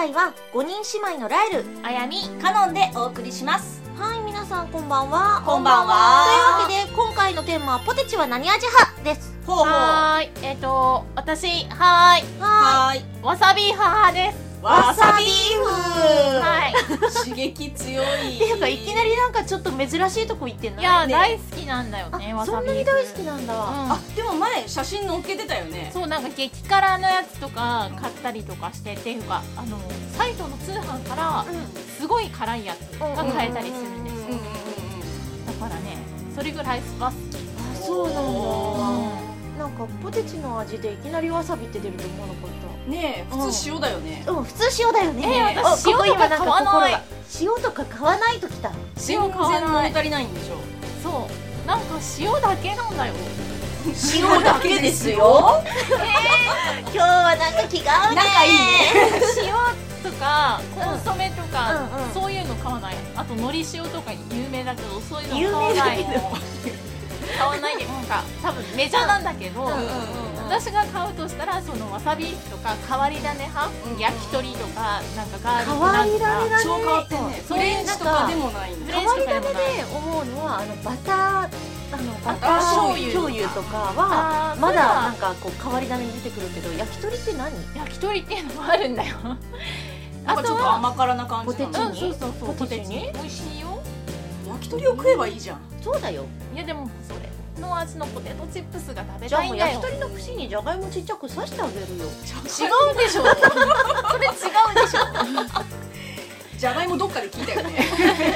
回は5人姉妹のライル、 あやみ、かのんでお送りします。 はい、皆さんこんばんは。 こんばんは。 というわけで今回のテーマはポテチは何味派です。 ほうほう。 はーい、私、はーい、わさび派です。 わさび風。 はい。 刺激強い。 っていうかいきなりなんかちょっと珍しいとこ行ってない？ いや、 ね大好きなんだよね、わさび風。 そんなに大好きなんだ。 あ、でも前写真載っけてたよね。 そう、なんか激辛のやつとか買ったりとかしてっていうか、サイトの通販からすごい辛いやつが買えたりするんですよ。だからね、それぐらいスパ好き。 あ、そうなんだ。なんかポテチの味でいきなりわさびって出ると思わなかった。 ねえ、普通塩だよね。 普通塩だよね。 私塩とか買わない。 塩とか買わないときた。 全然物足りないんでしょ。 そう、なんか塩だけなんだよ。 塩だけですよ。 今日はなんか気が合うね。 仲いいね。 塩とかコンソメとか、 うんうんそういうの買わない。あと海苔塩とか有名だけど、そういうの買わない。買わないで、なんか多分メジャーなんだけど、私が買うとしたらそのわさびとか変わり種派、焼き鳥とかなんかガーリック変わり種だね。 超変わってんね。フレンチとかでもないんだ。 変わり種で思うのはバター醤油とかはまだなんかこう変わり種に出てくるけど、焼き鳥って何？ 焼き鳥っていうのもあるんだよ。 なんかちょっと甘辛な感じなの。 ポテチに？ そうそう、 ポテチに？ 美味しいよ。 焼き鳥を食えばいいじゃん。 そうだよ。 いやでもそれの味のポテトチップスが食べじゃあたいんだよ。 もう焼き鳥の串にじゃがいもちっちゃく刺してあげるよ。 違うでしょ。それ違うでしょ。 じゃがいもどっかで聞いたよね。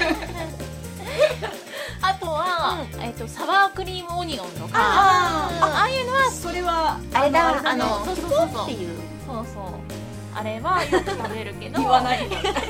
あとは、サワークリームオニオンとか、 ああいうのはそれはあれだ、 そうキポっていう。 そうそう、あれはよく食べるけど言わない。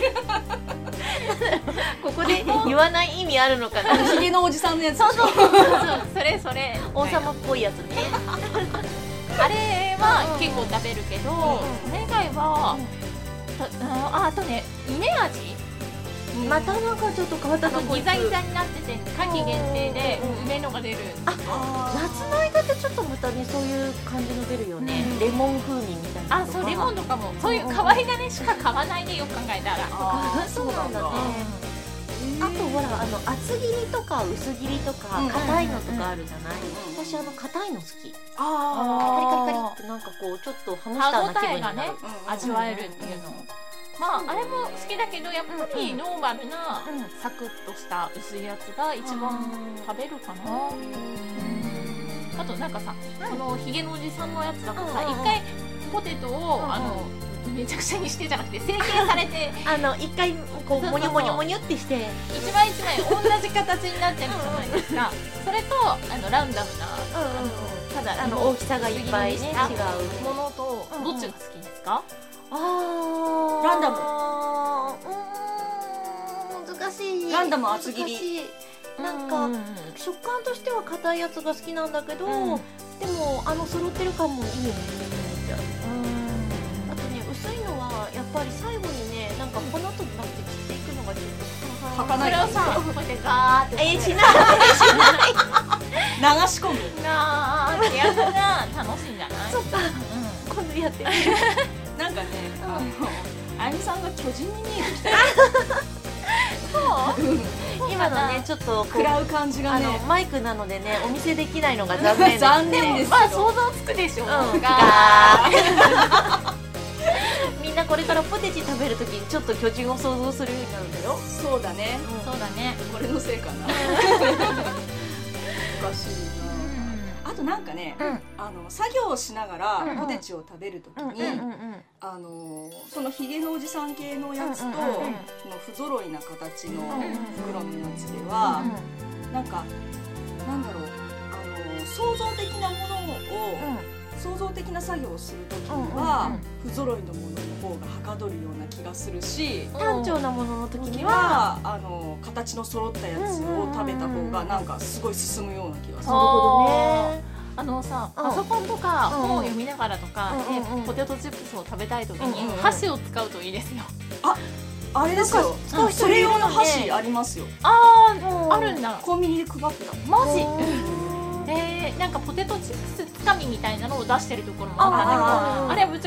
ここで言わない意味あるのかな。 ひげのおじさんのやつでしょ。 それ王様っぽいやつね。 あれは結構食べるけど、それ以外はあとね、梅味、 またなんかちょっと変わったとこギザギザになってて夏季限定で梅のが出る。 夏の間ってちょっとまたね、そういう感じの出るよね。レモン風味みたいな。 あ、そう、レモンとかもそういう変わり種しか買わないで、よく考えたら。 そうなんだね。あとほら、厚切りとか薄切りとか硬いのとかあるじゃない。私硬いの好き。カリカリカリってなんかこうちょっとハムスターな気分になる。 歯応えがね、味わえるっていうの。まああれも好きだけど、やっぱりノーマルなサクッとした薄いやつが一番食べるかな。あとなんかさ、このヒゲのおじさんのやつだとさ、一回ポテトをめちゃくちゃにしてじゃなくて成形されて一回こうモニョモニョモニョってして一枚一枚同じ形になってるじゃないですか。それとランダムなただ大きさがいっぱいね違うものとどっちが好きですか？ ランダム。 難しい。 ランダム厚切り。 なんか食感としては硬いやつが好きなんだけど、でも揃ってる感もいいよね。あとね、薄いのはやっぱり最後にね、なんか粉となって散っていくのがちょっと儚い。 それをさ、こうやってガーってしない流し込む。 ガーってやつが楽しいんじゃない？ そっか、今度やってみる。 なんかね、あやみさんが巨人に見えてきた。 今のね、ちょっと食らう感じがね、 マイクなのでね、お見せできないのが残念。 残念ですけど。 まあ想像つくでしょ。 みんなこれからポテチ食べるときにちょっと巨人を想像するようになるんだよ。 そうだね。 そうだね。 これのせいかな。おかしいな。あとなんかね、作業をしながらポテチを食べるときに、そのヒゲのおじさん系のやつと、その不揃いな形の袋のやつでは、なんかなんだろう、創造的なものを創造的な作業をするときには不揃いのものの方がはかどるような気がするし、 単調なもののときには形の揃ったやつを食べた方がなんかすごい進むような気がする。 なるほどね。 さ、パソコンとか本を読みながらとかでポテトチップスを食べたいときに箸を使うといいですよ。 あれですよ、それ用の箸ありますよ。 あるんだ。 コンビニで配ってた。 マジ？なんかポテトチップスつかみみたいなのを出してるところもあったんだけど、あれはぶっちゃけやりにく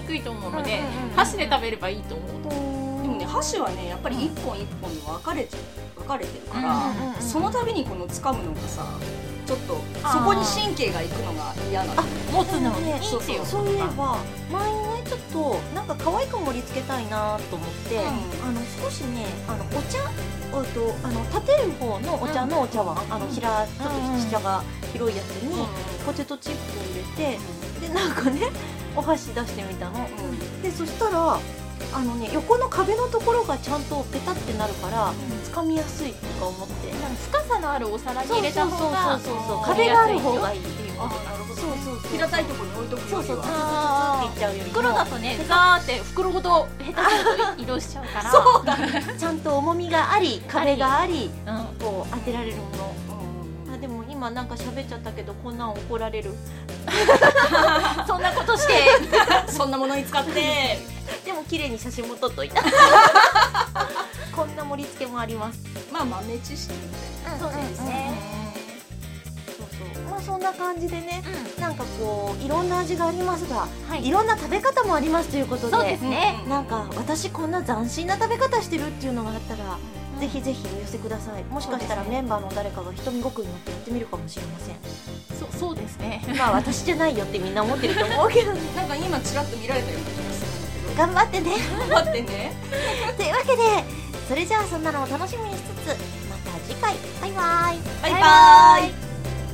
くいと思うので、箸で食べればいいと思う。 でもね、箸はねやっぱり一本一本で分かれてるから、その度にこの掴むのがさ、ちょっとそこに神経がいくのが嫌なの。 持つのね、 そういえば前にねちょっとなんか可愛く盛り付けたいなと思って、少しねお茶立てる方のお茶のお茶碗、ちょっと下が広いやつにポテトチップを入れて、でなんかねお箸出してみたの、でそしたら横の壁のところがちゃんとペタってなるから掴みやすいとか思って、 深さのあるお皿に入れた方が壁がある方がいいっていう。 平たいところに置いとくよりは、 袋だとねザーって袋ごと下手すると移動しちゃうから、 そうだね、ちゃんと重みがあり壁があり、こう当てられるもの。でも今なんか喋っちゃったけど、こんなん怒られる。 そんなことしてそんなものに使ってでも綺麗に写真も撮っといた。こんな盛り付けもあります。 まあ豆知識みたいな。 そうですね。 まあそんな感じでね、なんかこういろんな味がありますが、いろんな食べ方もありますということで、 そうですね。 なんか私こんな斬新な食べ方してるっていうのがあったら、ぜひぜひお寄せください。もしかしたらメンバーの誰かが瞳ごくに乗ってやってみるかもしれません。 そうですね。 まあ私じゃないよってみんな思ってると思うけどね。 なんか今ちらっと見られたような気がするんだけど、 頑張ってね。 頑張ってね。 というわけで、それじゃあそんなのを楽しみにしつつ、また次回、バイバイ。 バイバイ。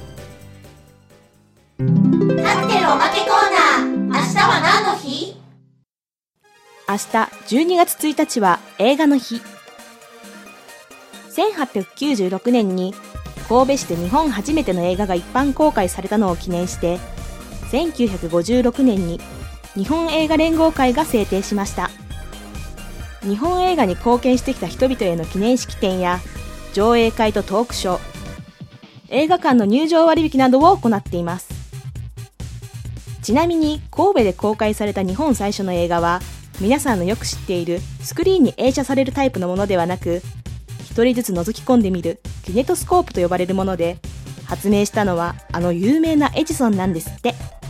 カクテルおまけコーナー、明日は何の日？ 明日12月1日は映画の日。1896年に神戸市で日本初めての映画が一般公開されたのを記念して、1956年に日本映画連合会が制定しました。日本映画に貢献してきた人々への記念式典や上映会とトークショー、映画館の入場割引などを行っています。ちなみに神戸で公開された日本最初の映画は、皆さんのよく知っているスクリーンに映写されるタイプのものではなく、一人ずつ覗き込んでみるキネトスコープと呼ばれるもので、発明したのはあの有名なエジソンなんですって。